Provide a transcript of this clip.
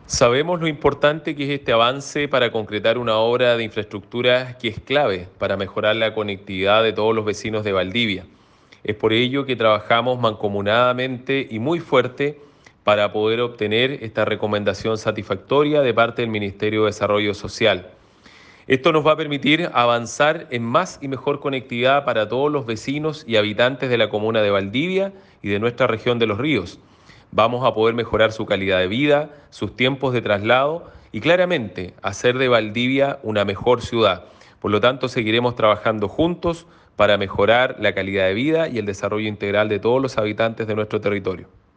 Sabemos lo importante que es este avance para concretar una obra de infraestructura que es clave para mejorar la conectividad de todos los vecinos de Valdivia. Es por ello que trabajamos mancomunadamente y muy fuerte para poder obtener esta recomendación satisfactoria de parte del Ministerio de Desarrollo Social. Esto nos va a permitir avanzar en más y mejor conectividad para todos los vecinos y habitantes de la comuna de Valdivia y de nuestra región de Los Ríos. Vamos a poder mejorar su calidad de vida, sus tiempos de traslado y claramente hacer de Valdivia una mejor ciudad. Por lo tanto, seguiremos trabajando juntos para mejorar la calidad de vida y el desarrollo integral de todos los habitantes de nuestro territorio.